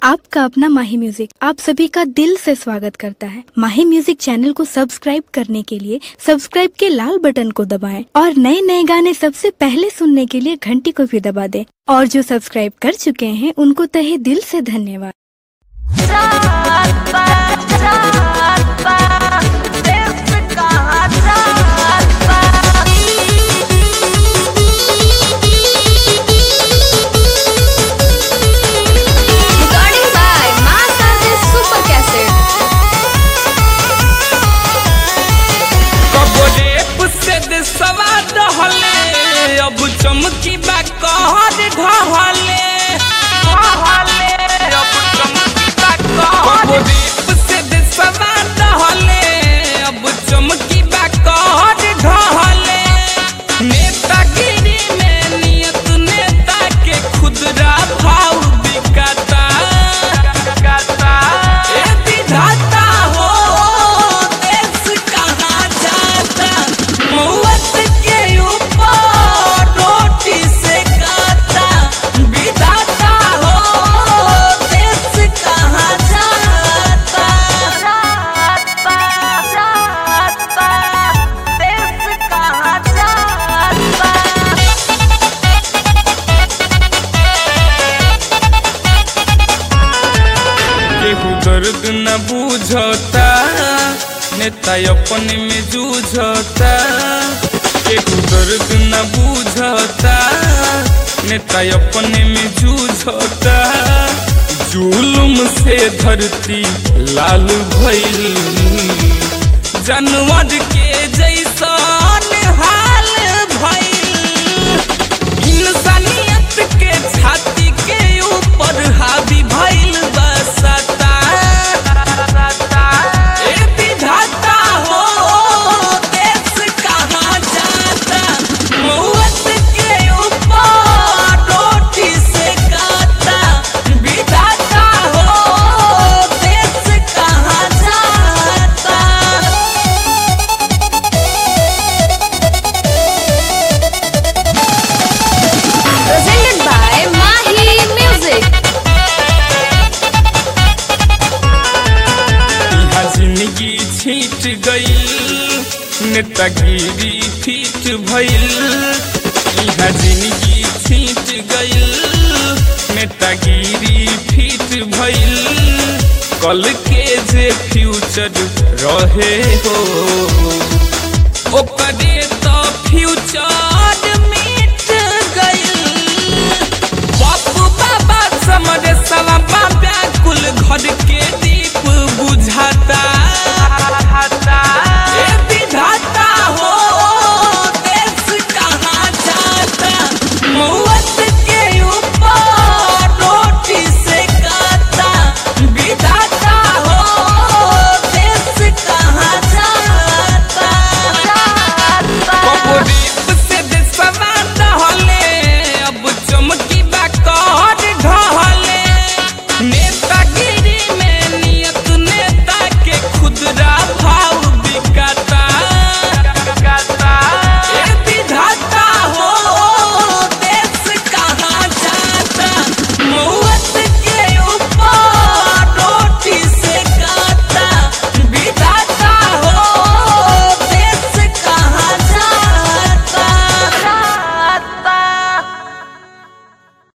आपका अपना माही म्यूजिक आप सभी का दिल से स्वागत करता है। माही म्यूजिक चैनल को सब्सक्राइब करने के लिए सब्सक्राइब के लाल बटन को दबाएं और नए नए गाने सबसे पहले सुनने के लिए घंटी को भी दबा दें। और जो सब्सक्राइब कर चुके हैं उनको तहे दिल से धन्यवाद। अब चमकी बा कहर ढहले अब चमकी बा कहर से देशवा ढहले अब चमकी बा कहर ढहले नेतागिरी में नियत नेता के खुदरा भाव बिकाता ए विधाता हो देश कहाँ जाता मौत के दर्द न बुझता नेता अपने में जूझता केहू दर्द न बुझता नेता अपने में जूझता जुलुम से धरती लाल भइल जानवर के जैसा हाल भइल इंसानियत के छाती के ऊपर हावी भइल बसता छीट गईल नेतागिरी फीट भइल इहा जिंदगी छीट गईल नेतागिरी फीट भइल कल के जे फ्यूचर रहे हो ओकरे तो फ्यूचर